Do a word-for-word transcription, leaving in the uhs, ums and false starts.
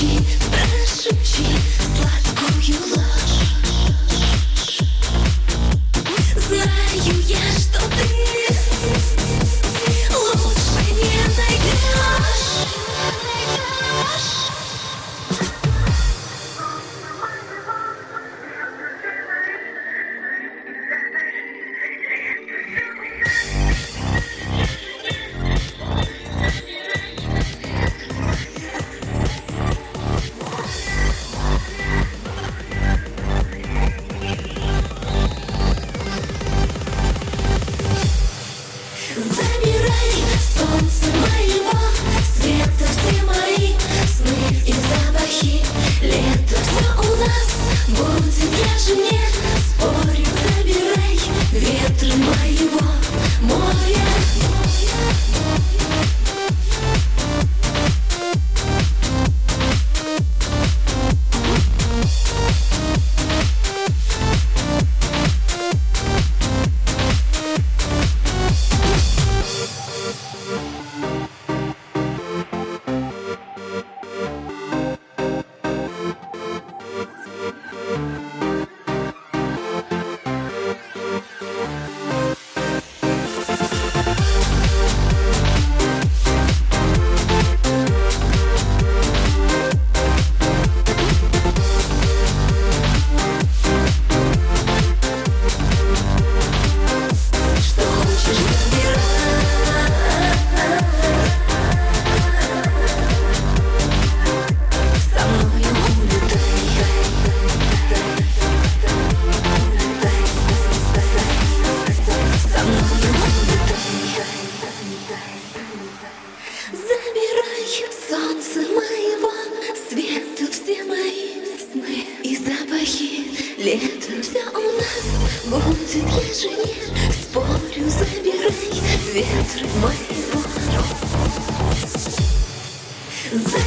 Прошути, прошути сладкую ложь. Знаю я, что ты лучше не найдешь. Забирай солнце моего света, все мои сны и запахи. Лето все у нас будет, я же не спорю. Забирай ветры моего моря. Забирай солнце моего света, все мои сны и запахи. Лето все у нас будет, я же не спорю. Забирай ветры моего.